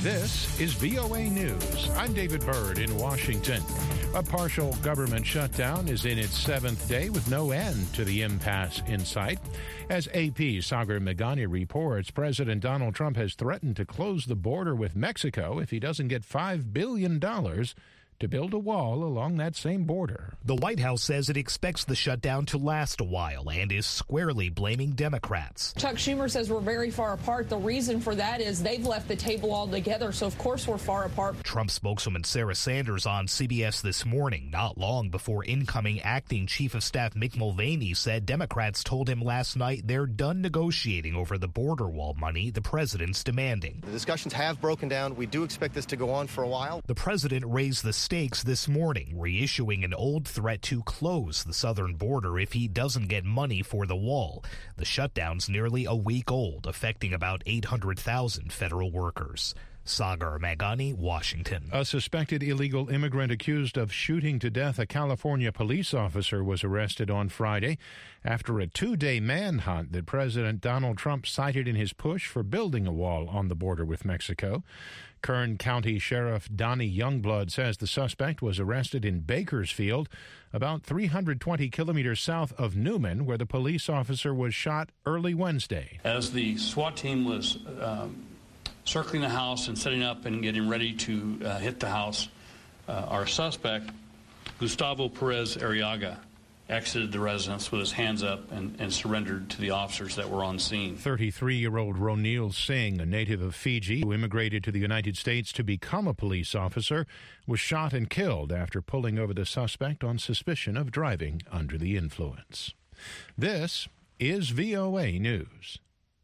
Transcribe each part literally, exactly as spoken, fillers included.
This is V O A News. I'm David Byrd in Washington. A partial government shutdown is in its seventh day with no end to the impasse in sight. As A P's Sagar Meghani reports, President Donald Trump has threatened to close the border with Mexico if he doesn't get five billion dollars to build a wall along that same border. The White House says it expects the shutdown to last a while and is squarely blaming Democrats. Chuck Schumer says we're very far apart. The reason for that is they've left the table altogether, so of course we're far apart. Trump spokeswoman Sarah Sanders on C B S This Morning, not long before incoming acting Chief of Staff Mick Mulvaney said Democrats told him last night they're done negotiating over the border wall money the president's demanding. The discussions have broken down. We do expect this to go on for a while. The president raised the stakes this morning, reissuing an old threat to close the southern border if he doesn't get money for the wall. The shutdown's nearly a week old, affecting about eight hundred thousand federal workers. Sagar Meghani, Washington. A suspected illegal immigrant accused of shooting to death a California police officer was arrested on Friday after a two-day manhunt that President Donald Trump cited in his push for building a wall on the border with Mexico. Kern County Sheriff Donnie Youngblood says the suspect was arrested in Bakersfield, about three hundred twenty kilometers south of Newman, where the police officer was shot early Wednesday. As the SWAT team was um, circling the house and setting up and getting ready to uh, hit the house, uh, our suspect, Gustavo Perez Arriaga, exited the residence with his hands up and, and surrendered to the officers that were on scene. thirty-three-year-old Ronil Singh, a native of Fiji who immigrated to the United States to become a police officer, was shot and killed after pulling over the suspect on suspicion of driving under the influence. This is V O A News.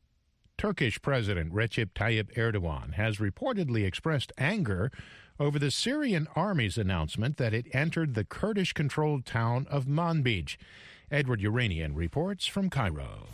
Turkish President Recep Tayyip Erdogan has reportedly expressed anger over the Syrian army's announcement that it entered the Kurdish-controlled town of Manbij. Edward Uranian reports from Cairo.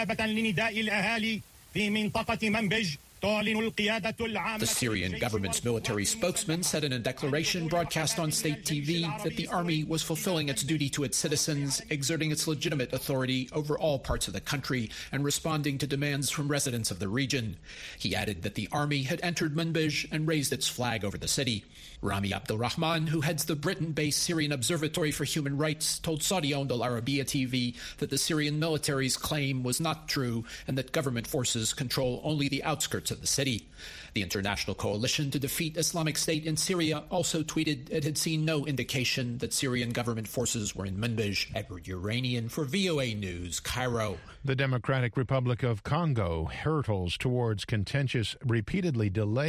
The Syrian government's military spokesman said in a declaration broadcast on state T V that the army was fulfilling its duty to its citizens, exerting its legitimate authority over all parts of the country, and responding to demands from residents of the region. He added that the army had entered Manbij and raised its flag over the city. Rami Abdulrahman, who heads the Britain-based Syrian Observatory for Human Rights, told Saudi-owned Al Arabiya T V that the Syrian military's claim was not true and that government forces control only the outskirts of the city. The International Coalition to Defeat Islamic State in Syria also tweeted it had seen no indication that Syrian government forces were in Manbij. Edward Uranian for V O A News, Cairo. The Democratic Republic of Congo hurtles towards contentious, repeatedly delayed